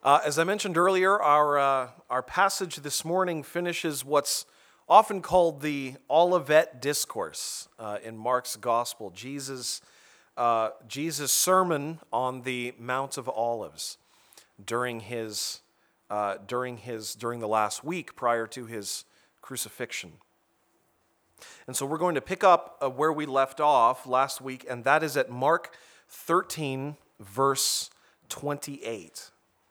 As I mentioned earlier, our passage this morning finishes what's often called the Olivet Discourse in Mark's Gospel, Jesus' sermon on the Mount of Olives during the last week prior to his crucifixion. And so we're going to pick up where we left off last week, and that is at Mark 13, verse 28.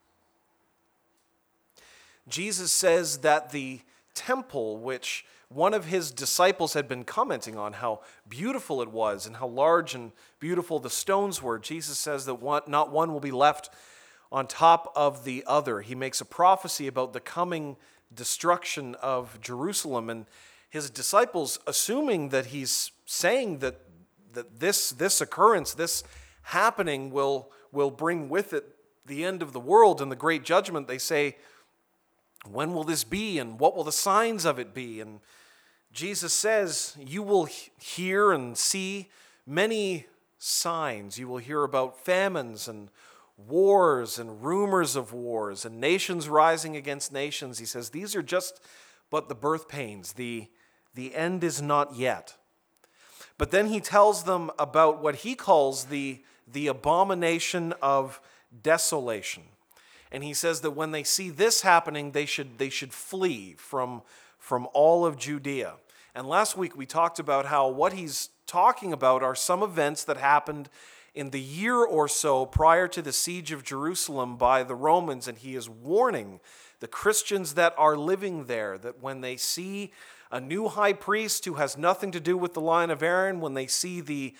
Jesus says that the temple, which one of his disciples had been commenting on how beautiful it was and how large and beautiful the stones were, Jesus says that not one will be left on top of the other. He makes a prophecy about the coming destruction of Jerusalem, and his disciples, assuming that he's saying that this occurrence, this happening will bring with it the end of the world and the great judgment, they say, when will this be, and what will the signs of it be? And Jesus says, you will hear and see many signs. You will hear about famines and wars and rumors of wars and nations rising against nations. He says, these are just but the birth pains. The end is not yet. But then he tells them about what he calls the abomination of desolation. And he says that when they see this happening, they should flee from all of Judea. And last week we talked about how what he's talking about are some events that happened in the year or so prior to the siege of Jerusalem by the Romans. And he is warning the Christians that are living there that when they see a new high priest who has nothing to do with the line of Aaron, when they see the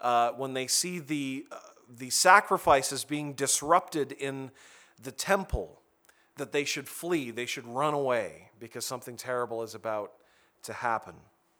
sacrifices being disrupted in the temple, that they should flee, they should run away, because something terrible is about to happen.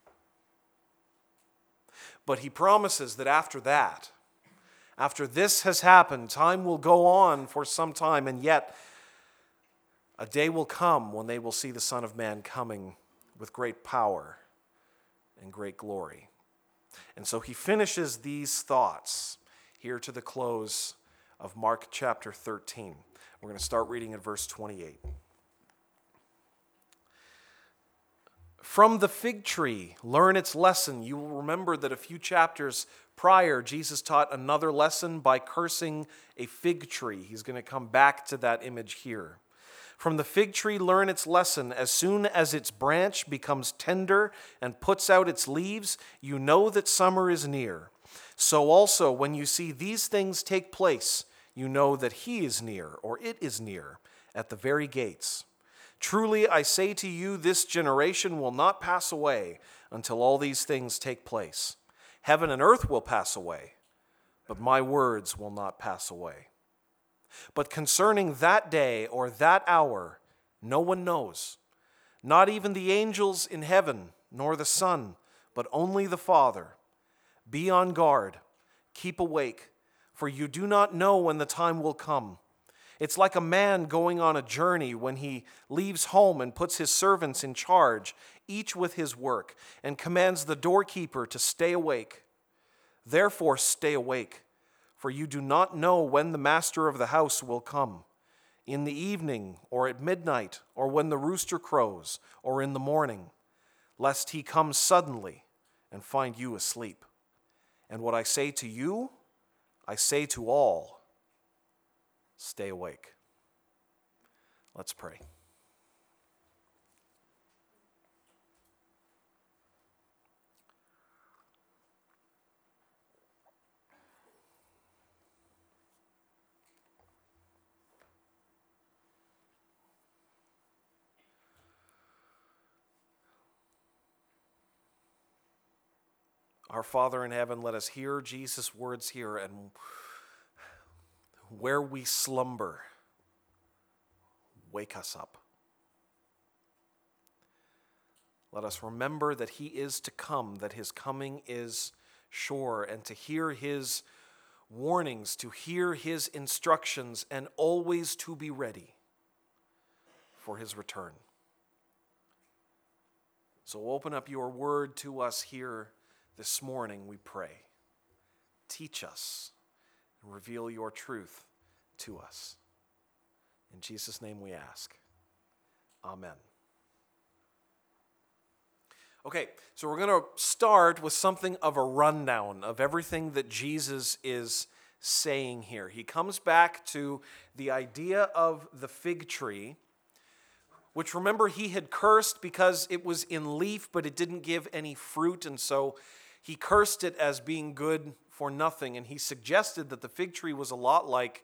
But he promises that after this has happened, time will go on for some time, and yet a day will come when they will see the Son of Man coming with great power and great glory. And so he finishes these thoughts here to the close of Mark chapter 13. We're going to start reading at verse 28. From the fig tree, learn its lesson. You will remember that a few chapters prior, Jesus taught another lesson by cursing a fig tree. He's going to come back to that image here. From the fig tree, learn its lesson. As soon as its branch becomes tender and puts out its leaves, you know that summer is near. So also, when you see these things take place, you know that he is near, or it is near, at the very gates. Truly, I say to you, this generation will not pass away until all these things take place. Heaven and earth will pass away, but my words will not pass away. But concerning that day or that hour, no one knows, not even the angels in heaven, nor the Son, but only the Father. Be on guard, keep awake, for you do not know when the time will come. It's like a man going on a journey when he leaves home and puts his servants in charge, each with his work, and commands the doorkeeper to stay awake. Therefore stay awake, for you do not know when the master of the house will come, in the evening, or at midnight, or when the rooster crows, or in the morning, lest he come suddenly and find you asleep. And what I say to you, I say to all, stay awake. Let's pray. Our Father in heaven, let us hear Jesus' words here, and where we slumber, wake us up. Let us remember that he is to come, that his coming is sure, and to hear his warnings, to hear his instructions, and always to be ready for his return. So open up your word to us here this morning, we pray. Teach us and reveal your truth to us. In Jesus' name we ask. Amen. Okay, so we're going to start with something of a rundown of everything that Jesus is saying here. He comes back to the idea of the fig tree, which, remember, he had cursed because it was in leaf, but it didn't give any fruit, and so he cursed it as being good for nothing. And he suggested that the fig tree was a lot like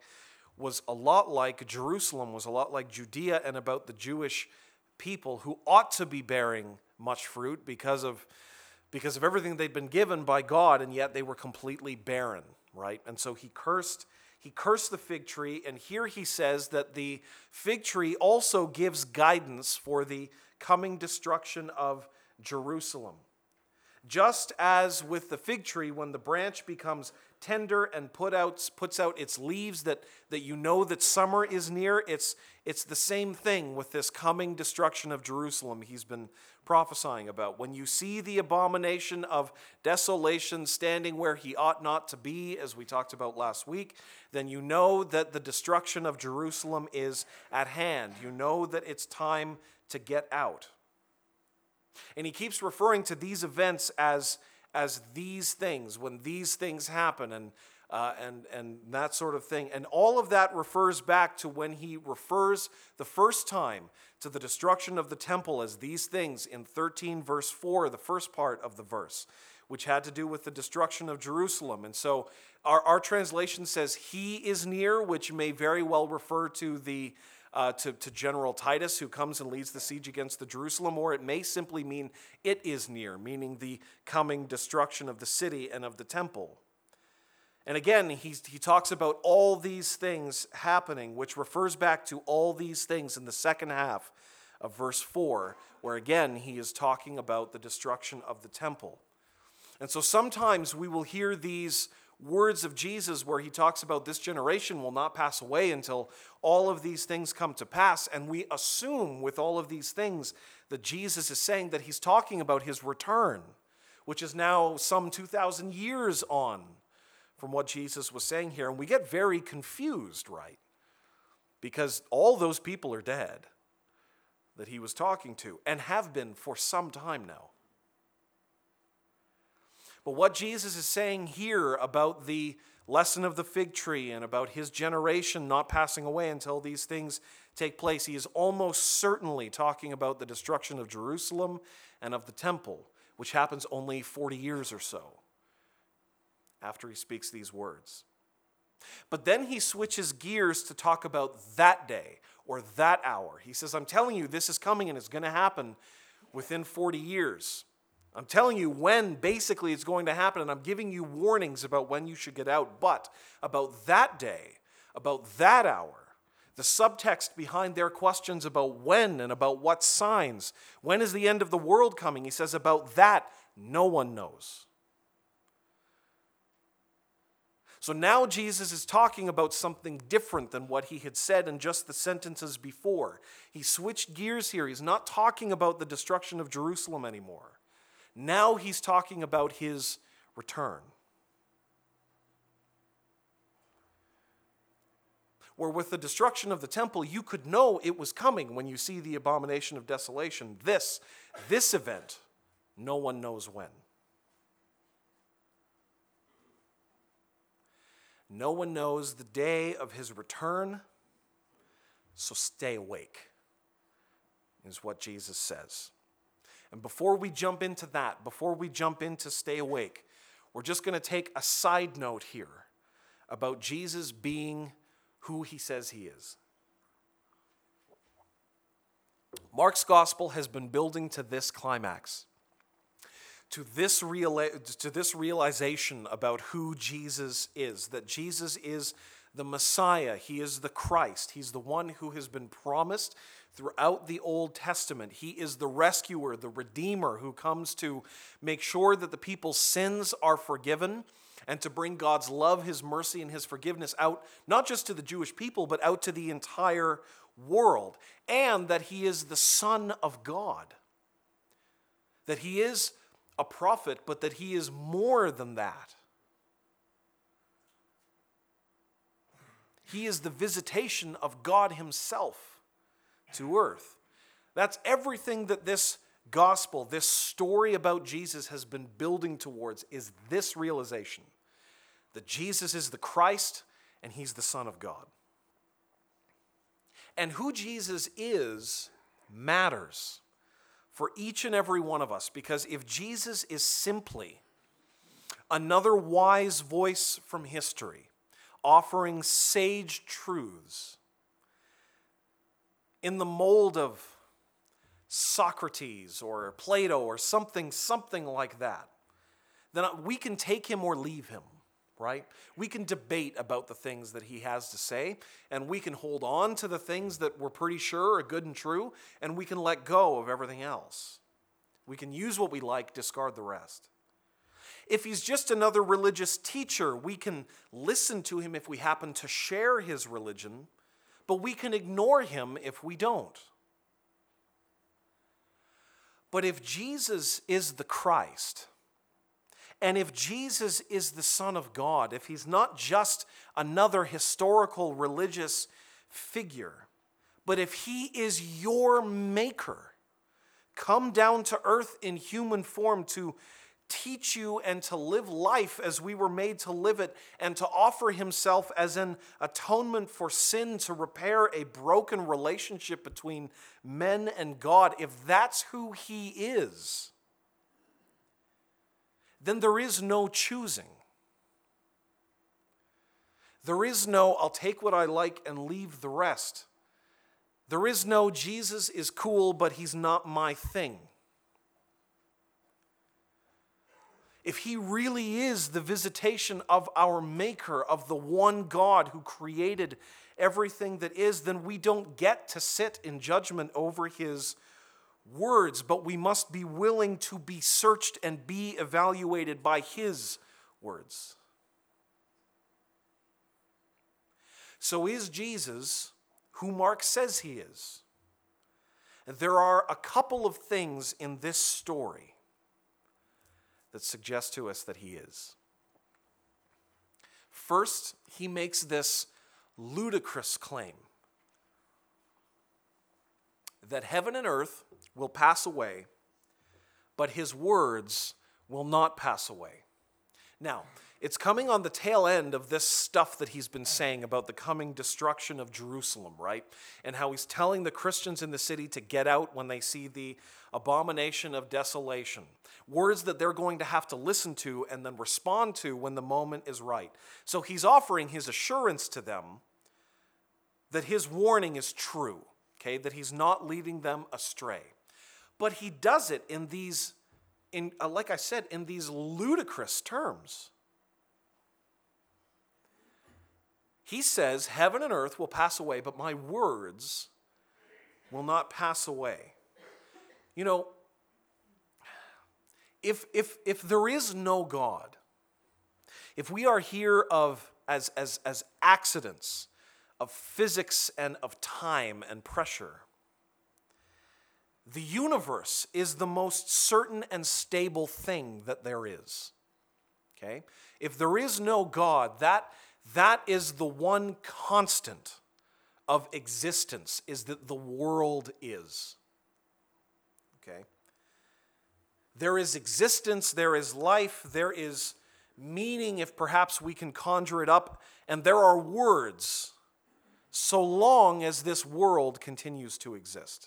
Jerusalem, was a lot like Judea, and about the Jewish people who ought to be bearing much fruit because of everything they'd been given by God, and yet they were completely barren, right? And so he cursed the fig tree, and here he says that the fig tree also gives guidance for the coming destruction of Jerusalem. Just as with the fig tree, when the branch becomes tender and puts out its leaves, that you know that summer is near, it's the same thing with this coming destruction of Jerusalem he's been prophesying about. When you see the abomination of desolation standing where he ought not to be, as we talked about last week, then you know that the destruction of Jerusalem is at hand. You know that it's time to get out. And he keeps referring to these events as these things, when these things happen, and that sort of thing. And all of that refers back to when he refers the first time to the destruction of the temple as these things in 13 verse 4, the first part of the verse, which had to do with the destruction of Jerusalem. And so our translation says he is near, which may very well refer to to General Titus, who comes and leads the siege against the Jerusalem, or it may simply mean it is near, meaning the coming destruction of the city and of the temple. And again, he talks about all these things happening, which refers back to all these things in the second half of verse 4, where again he is talking about the destruction of the temple. And so sometimes we will hear these words of Jesus where he talks about this generation will not pass away until all of these things come to pass, and we assume with all of these things that Jesus is saying that he's talking about his return, which is now some 2,000 years on from what Jesus was saying here. And we get very confused, right? Because all those people are dead that he was talking to, and have been for some time now. But what Jesus is saying here about the lesson of the fig tree and about his generation not passing away until these things take place, he is almost certainly talking about the destruction of Jerusalem and of the temple, which happens only 40 years or so after he speaks these words. But then he switches gears to talk about that day or that hour. He says, I'm telling you, this is coming and it's going to happen within 40 years. I'm telling you when basically it's going to happen, and I'm giving you warnings about when you should get out. But about that day, about that hour, the subtext behind their questions about when and about what signs, when is the end of the world coming, he says about that, no one knows. So now Jesus is talking about something different than what he had said in just the sentences before. He switched gears here. He's not talking about the destruction of Jerusalem anymore. Now he's talking about his return. Where with the destruction of the temple, you could know it was coming when you see the abomination of desolation. This event, no one knows when. No one knows the day of his return, so stay awake, is what Jesus says. And before we jump into that, before we jump into stay awake, we're just going to take a side note here about Jesus being who he says he is. Mark's gospel has been building to this climax, to this realization about who Jesus is, that Jesus is the Messiah, he is the Christ, he's the one who has been promised throughout the Old Testament. He is the rescuer, the redeemer who comes to make sure that the people's sins are forgiven and to bring God's love, his mercy, and his forgiveness out, not just to the Jewish people, but out to the entire world. And that he is the Son of God. That he is a prophet, but that he is more than that. He is the visitation of God himself to earth. That's everything that this gospel, this story about Jesus has been building towards, is this realization that Jesus is the Christ and he's the Son of God. And who Jesus is matters for each and every one of us, because if Jesus is simply another wise voice from history offering sage truths in the mold of Socrates or Plato or something like that, then we can take him or leave him, right? We can debate about the things that he has to say, and we can hold on to the things that we're pretty sure are good and true, and we can let go of everything else. We can use what we like, discard the rest. If he's just another religious teacher, we can listen to him if we happen to share his religion, but we can ignore him if we don't. But if Jesus is the Christ, and if Jesus is the Son of God, if he's not just another historical religious figure, but if he is your maker, come down to earth in human form to teach you and to live life as we were made to live it, and to offer himself as an atonement for sin to repair a broken relationship between men and God, if that's who he is, then there is no choosing. There is no, I'll take what I like and leave the rest. There is no, Jesus is cool, but he's not my thing. If he really is the visitation of our Maker, of the one God who created everything that is, then we don't get to sit in judgment over his words, but we must be willing to be searched and be evaluated by his words. So is Jesus who Mark says he is? And there are a couple of things in this story that suggest to us that he is. First, he makes this ludicrous claim that heaven and earth will pass away, but his words will not pass away. Now, it's coming on the tail end of this stuff that he's been saying about the coming destruction of Jerusalem, right? And how he's telling the Christians in the city to get out when they see the abomination of desolation. Words that they're going to have to listen to and then respond to when the moment is right. So he's offering his assurance to them that his warning is true, okay? That he's not leading them astray. But he does it in these, like I said, in these ludicrous terms. He says, heaven and earth will pass away, but my words will not pass away. You know, if there is no God, if we are here as accidents of physics and of time and pressure, the universe is the most certain and stable thing that there is. Okay? If there is no God, that is the one constant of existence, is that the world is. Okay? There is existence, there is life, there is meaning if perhaps we can conjure it up, and there are words so long as this world continues to exist.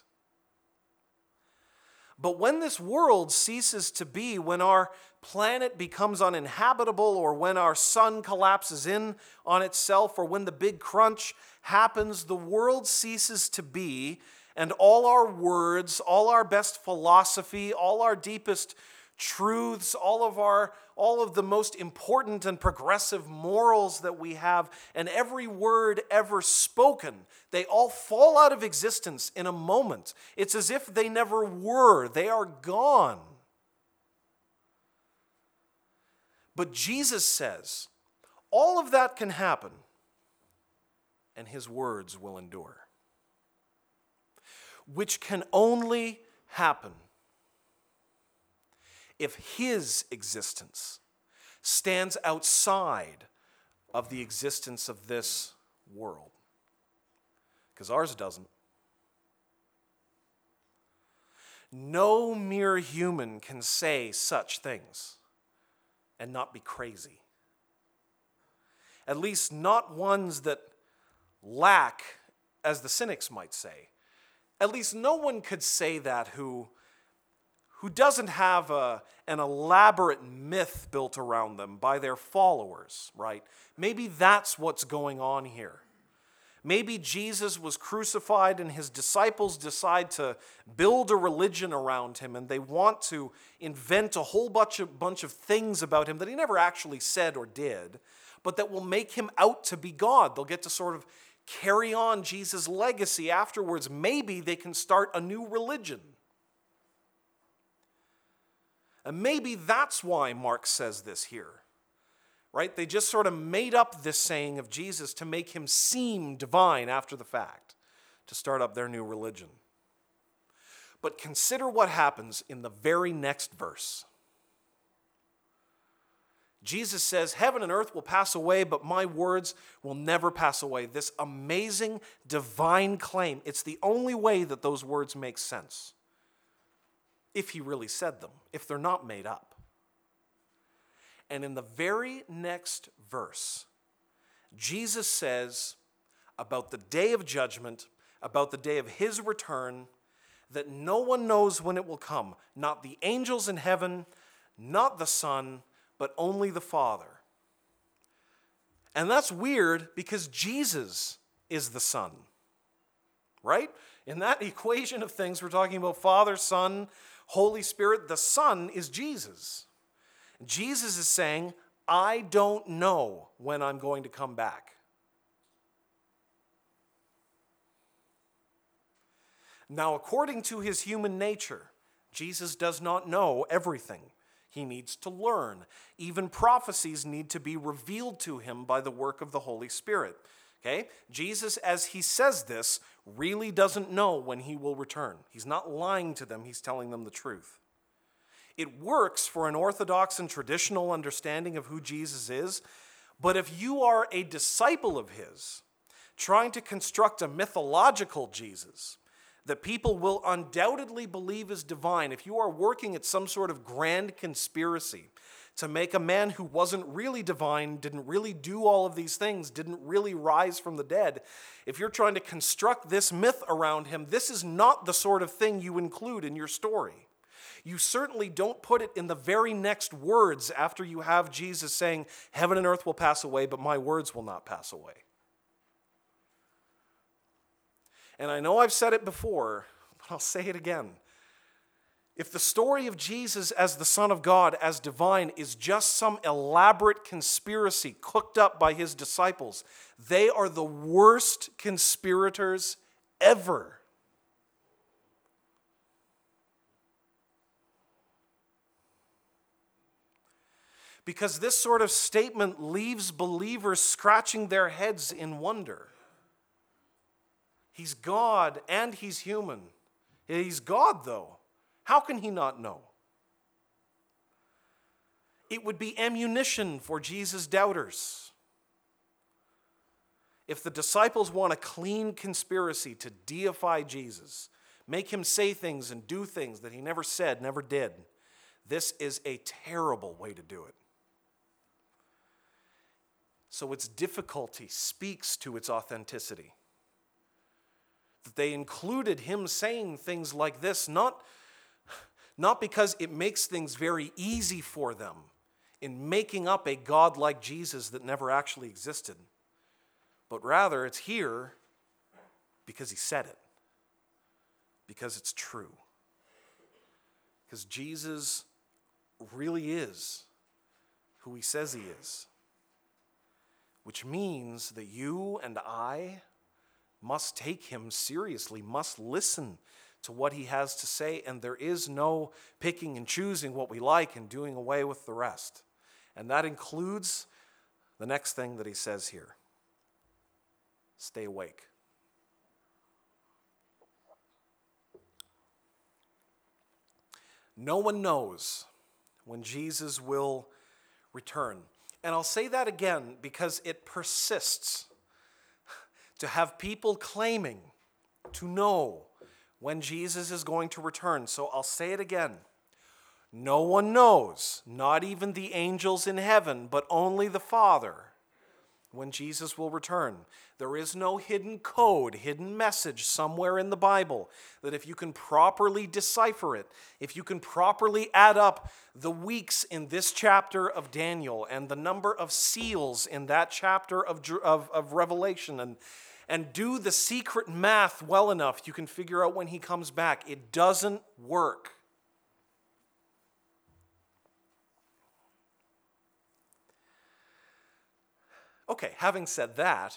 But when this world ceases to be, when our planet becomes uninhabitable, or when our sun collapses in on itself, or when the big crunch happens, the world ceases to be, and all our words, all our best philosophy, all our deepest truths, all of the most important and progressive morals that we have, and every word ever spoken, they all fall out of existence in a moment. It's as if they never were. They are gone. But Jesus says, all of that can happen, and his words will endure. Which can only happen if his existence stands outside of the existence of this world. Because ours doesn't. No mere human can say such things and not be crazy. At least not ones that lack, as the cynics might say. At least no one could say that who doesn't have an elaborate myth built around them by their followers, right? Maybe that's what's going on here. Maybe Jesus was crucified and his disciples decide to build a religion around him, and they want to invent a whole bunch of things about him that he never actually said or did, but that will make him out to be God. They'll get to sort of carry on Jesus' legacy afterwards. Maybe they can start a new religion. And maybe that's why Mark says this here, right? They just sort of made up this saying of Jesus to make him seem divine after the fact, to start up their new religion. But consider what happens in the very next verse. Jesus says, heaven and earth will pass away, but my words will never pass away. This amazing divine claim. It's the only way that those words make sense. If he really said them, if they're not made up. And in the very next verse, Jesus says about the day of judgment, about the day of his return, that no one knows when it will come. Not the angels in heaven, not the Son, but only the Father. And that's weird because Jesus is the Son, right? In that equation of things, we're talking about Father, Son, Holy Spirit. The Son is Jesus. Jesus is saying, I don't know when I'm going to come back. Now, according to his human nature, Jesus does not know everything. He needs to learn. Even prophecies need to be revealed to him by the work of the Holy Spirit. Okay? Jesus, as he says this, really doesn't know when he will return. He's not lying to them. He's telling them the truth. It works for an orthodox and traditional understanding of who Jesus is, but if you are a disciple of his, trying to construct a mythological Jesus that people will undoubtedly believe is divine, if you are working at some sort of grand conspiracy to make a man who wasn't really divine, didn't really do all of these things, didn't really rise from the dead, if you're trying to construct this myth around him, this is not the sort of thing you include in your story. You certainly don't put it in the very next words after you have Jesus saying, heaven and earth will pass away, but my words will not pass away. And I know I've said it before, but I'll say it again. If the story of Jesus as the Son of God, as divine, is just some elaborate conspiracy cooked up by his disciples, they are the worst conspirators ever. Because this sort of statement leaves believers scratching their heads in wonder. He's God and he's human. He's God, though. How can he not know? It would be ammunition for Jesus' doubters. If the disciples want a clean conspiracy to deify Jesus, make him say things and do things that he never said, never did, this is a terrible way to do it. So its difficulty speaks to its authenticity. That they included him saying things like this, not because it makes things very easy for them in making up a God like Jesus that never actually existed, but rather it's here because he said it, because it's true. Because Jesus really is who he says he is. Which means that you and I must take him seriously, must listen to what he has to say, and there is no picking and choosing what we like and doing away with the rest. And that includes the next thing that he says here. Stay awake. No one knows when Jesus will return. And I'll say that again because it persists. to have people claiming to know when Jesus is going to return. So I'll say it again. No one knows, not even the angels in heaven, but only the Father, when Jesus will return. There is no hidden code, hidden message somewhere in the Bible that if you can properly decipher it, if you can properly add up the weeks in this chapter of Daniel and the number of seals in that chapter of Revelation and do the secret math well enough, you can figure out when he comes back. It doesn't work. Okay, having said that,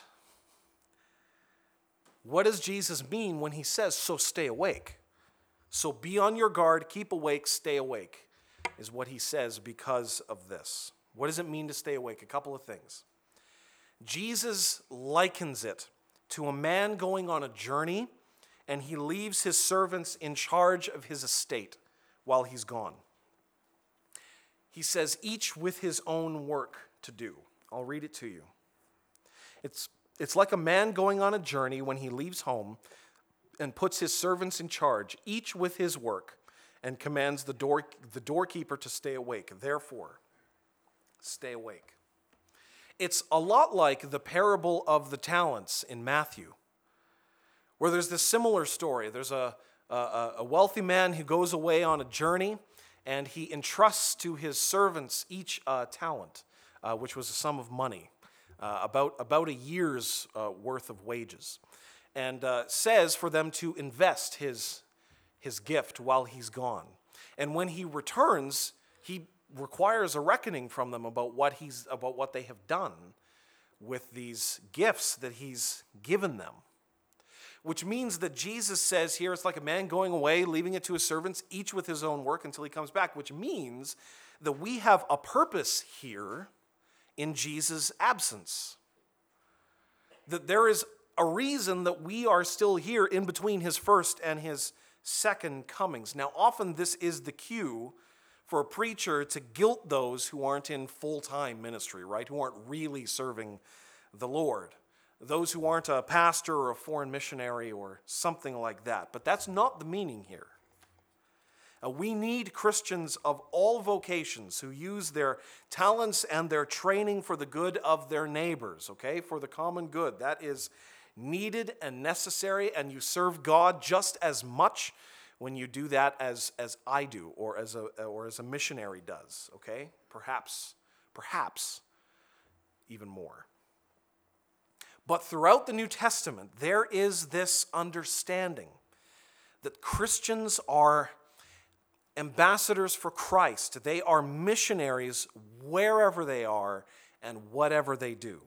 what does Jesus mean when he says, so stay awake? So be on your guard, keep awake, stay awake, is what he says because of this. What does it mean to stay awake? A couple of things. Jesus likens it to a man going on a journey, and he leaves his servants in charge of his estate while he's gone. He says, each with his own work to do. I'll read it to you. It's like a man going on a journey when he leaves home and puts his servants in charge, each with his work, and commands the doorkeeper to stay awake. Therefore, stay awake. It's a lot like the parable of the talents in Matthew, where there's this similar story. There's a wealthy man who goes away on a journey, and he entrusts to his servants each talent, which was a sum of money. About a year's worth of wages, and says for them to invest his gift while he's gone. And when he returns, he requires a reckoning from them about what they have done with these gifts that he's given them. Which means that Jesus says here it's like a man going away, leaving it to his servants, each with his own work until he comes back, which means that we have a purpose here in Jesus' absence. That there is a reason that we are still here in between his first and his second comings. Now, often this is the cue for a preacher to guilt those who aren't in full-time ministry, right? Who aren't really serving the Lord. Those who aren't a pastor or a foreign missionary or something like that. But that's not the meaning here. We need Christians of all vocations who use their talents and their training for the good of their neighbors, okay? For the common good. That is needed and necessary, and you serve God just as much when you do that as I do or as a missionary does, okay? Perhaps even more. But throughout the New Testament, there is this understanding that Christians are ambassadors for Christ. They are missionaries wherever they are and whatever they do.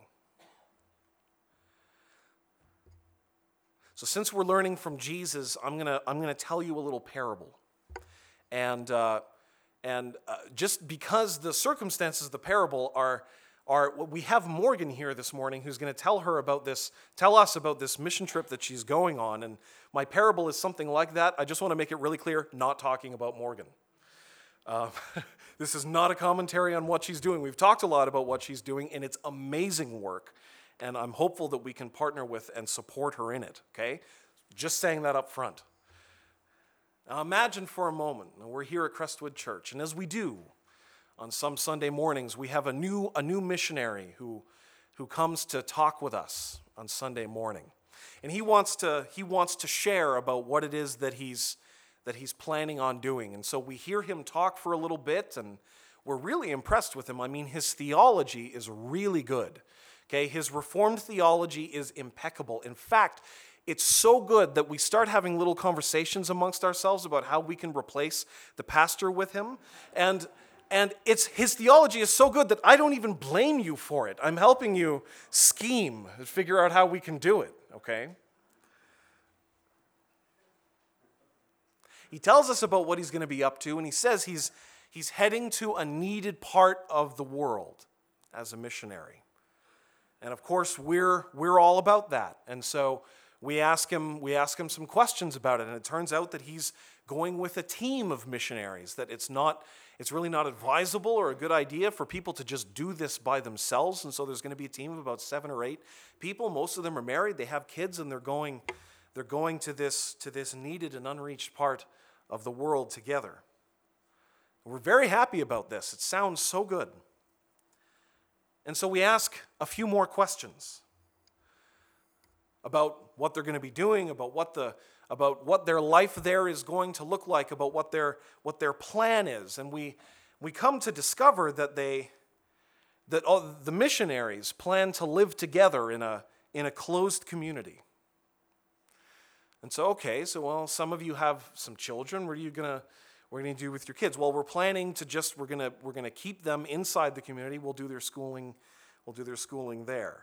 So since we're learning from Jesus, I'm gonna tell you a little parable. And just because the circumstances of the parable are we have Morgan here this morning who's going to tell us about this mission trip that she's going on. And my parable is something like that. I just want to make it really clear, not talking about Morgan. This is not a commentary on what she's doing. We've talked a lot about what she's doing, and it's amazing work. And I'm hopeful that we can partner with and support her in it, okay? Just saying that up front. Now imagine for a moment, we're here at Crestwood Church, and as we do, on some Sunday mornings, we have a new missionary who comes to talk with us on Sunday morning. And he wants to share about what it is that he's planning on doing. And so we hear him talk for a little bit, and we're really impressed with him. I mean, his theology is really good. Okay, his Reformed theology is impeccable. In fact, it's so good that we start having little conversations amongst ourselves about how we can replace the pastor with him. And his theology is so good that I don't even blame you for it. I'm helping you scheme and figure out how we can do it, okay? He tells us about what he's going to be up to, and he says he's heading to a needed part of the world as a missionary. And of course, we're all about that. And so we ask him some questions about it, and it turns out that he's going with a team of missionaries, that it's really not advisable or a good idea for people to just do this by themselves. And so there's going to be a team of about 7 or 8 people. Most of them are married, they have kids, and they're going to this needed and unreached part of the world together. We're very happy about this. It sounds so good. And so we ask a few more questions about what they're going to be doing, about what their life there is going to look like, about what their plan is. And we come to discover that the missionaries plan to live together in a closed community. And so, well, some of you have some children. What are you going to do with your kids? Well, we're planning to we're going to keep them inside the community. We'll do their schooling there.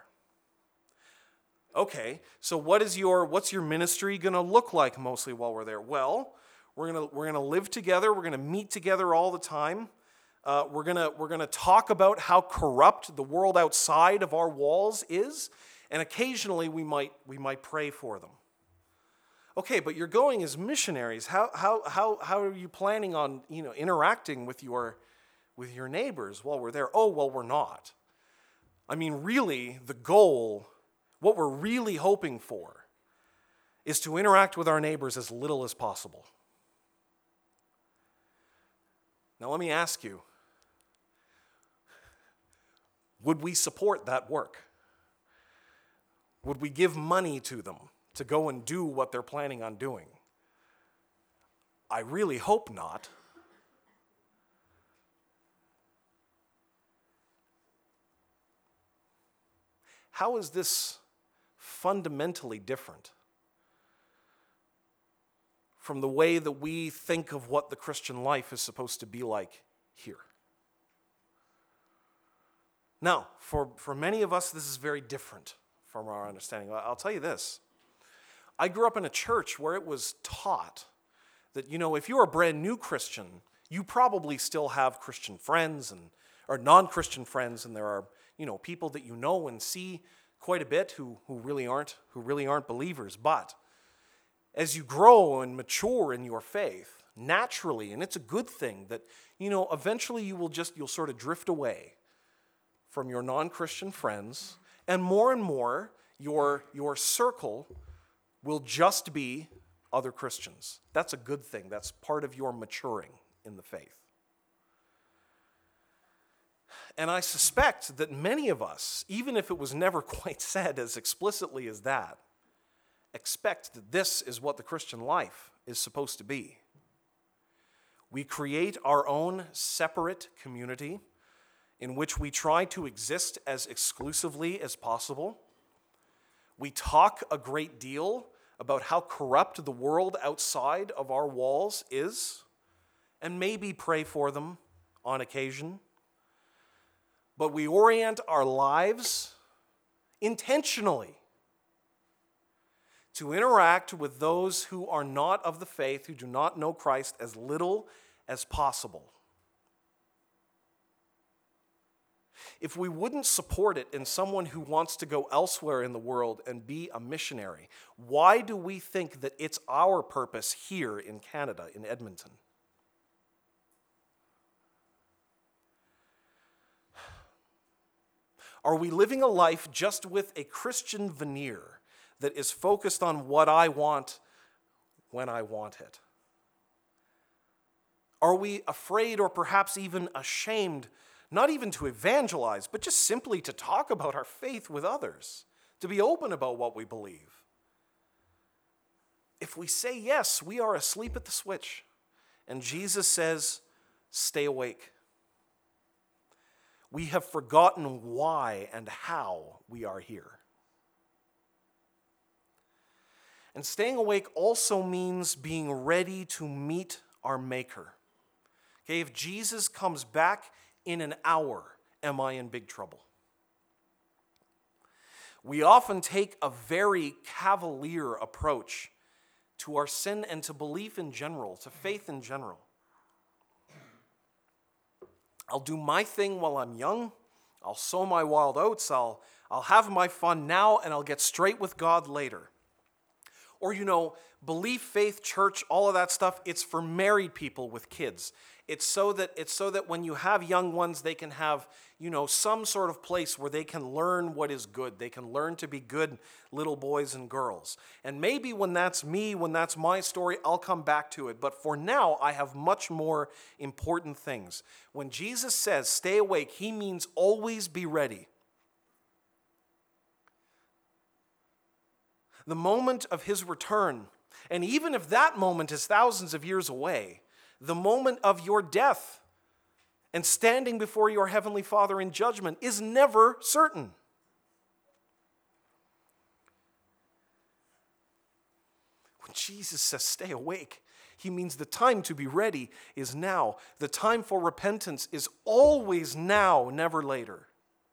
Okay, so what's your ministry going to look like mostly while we're there? Well, we're going to live together. We're going to meet together all the time. We're going to talk about how corrupt the world outside of our walls is, and occasionally we might pray for them. Okay, but you're going as missionaries. How are you planning on interacting with your neighbors while we're there? Oh, well, we're not. I mean, really, the goal, what we're really hoping for, is to interact with our neighbors as little as possible. Now, let me ask you, would we support that work? Would we give money to them to go and do what they're planning on doing? I really hope not. How is this fundamentally different from the way that we think of what the Christian life is supposed to be like here? Now, for many of us, this is very different from our understanding. I'll tell you this. I grew up in a church where it was taught that, if you're a brand new Christian, you probably still have Christian friends or non-Christian friends, and there are, people that you know and see quite a bit who really aren't believers. But as you grow and mature in your faith, naturally, and it's a good thing that, eventually you'll sort of drift away from your non-Christian friends, and more your circle will just be other Christians. That's a good thing. That's part of your maturing in the faith. And I suspect that many of us, even if it was never quite said as explicitly as that, expect that this is what the Christian life is supposed to be. We create our own separate community in which we try to exist as exclusively as possible. We talk a great deal about how corrupt the world outside of our walls is, and maybe pray for them on occasion. But we orient our lives intentionally to interact with those who are not of the faith, who do not know Christ, as little as possible. If we wouldn't support it in someone who wants to go elsewhere in the world and be a missionary, why do we think that it's our purpose here in Canada, in Edmonton? Are we living a life just with a Christian veneer that is focused on what I want when I want it? Are we afraid or perhaps even ashamed, not even to evangelize, but just simply to talk about our faith with others, to be open about what we believe? If we say yes, we are asleep at the switch, and Jesus says, stay awake. We have forgotten why and how we are here. And staying awake also means being ready to meet our Maker. Okay, if Jesus comes back in an hour, am I in big trouble? We often take a very cavalier approach to our sin and to belief in general, to faith in general. I'll do my thing while I'm young. I'll sow my wild oats. I'll have my fun now, and I'll get straight with God later. Or, belief, faith, church, all of that stuff, it's for married people with kids. It's so that when you have young ones, they can have, some sort of place where they can learn what is good. They can learn to be good little boys and girls. And maybe when that's me, when that's my story, I'll come back to it. But for now, I have much more important things. When Jesus says, stay awake, he means always be ready. The moment of his return, and even if that moment is thousands of years away, the moment of your death and standing before your heavenly Father in judgment is never certain. When Jesus says stay awake, he means the time to be ready is now. The time for repentance is always now, never later.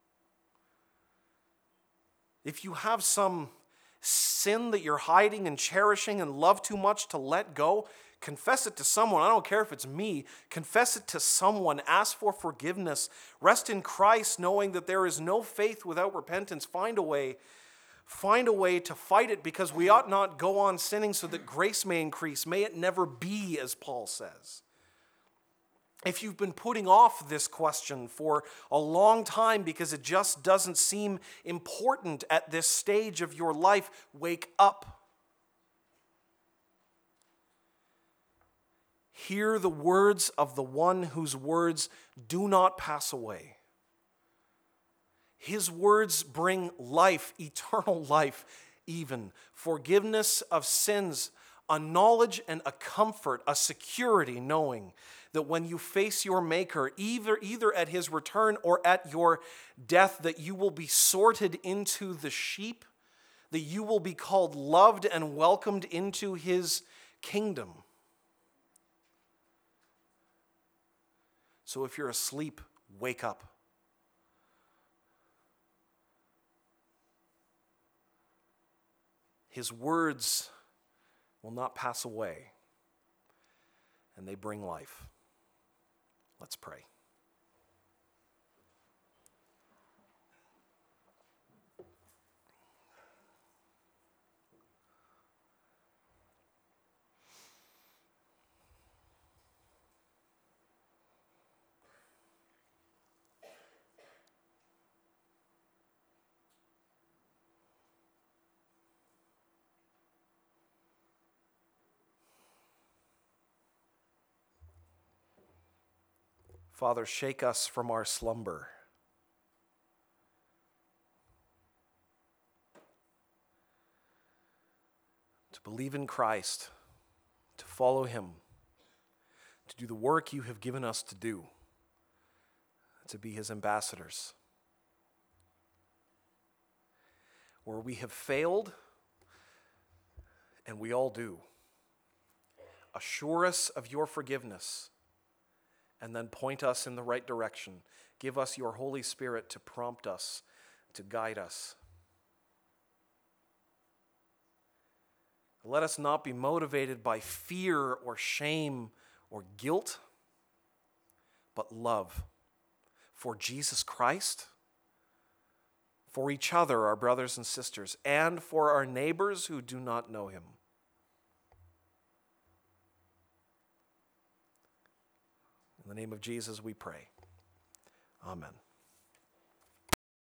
If you have some sin that you're hiding and cherishing and love too much to let go, confess it to someone. I don't care if it's me. Confess it to someone. Ask for forgiveness. Rest in Christ, knowing that there is no faith without repentance. Find a way to fight it, because we ought not go on sinning so that grace may increase. May it never be, as Paul says. If you've been putting off this question for a long time because it just doesn't seem important at this stage of your life, wake up. Hear the words of the one whose words do not pass away. His words bring life, eternal life even, forgiveness of sins, a knowledge and a comfort, a security, knowing that when you face your Maker, either at his return or at your death, that you will be sorted into the sheep, that you will be called loved and welcomed into his kingdom. So if you're asleep, wake up. His words will not pass away, and they bring life. Let's pray. Father, shake us from our slumber. To believe in Christ, to follow him, to do the work you have given us to do, to be his ambassadors. Where we have failed, and we all do, assure us of your forgiveness, and then point us in the right direction. Give us your Holy Spirit to prompt us, to guide us. Let us not be motivated by fear or shame or guilt, but love for Jesus Christ, for each other, our brothers and sisters, and for our neighbors who do not know him. In the name of Jesus we pray. Amen.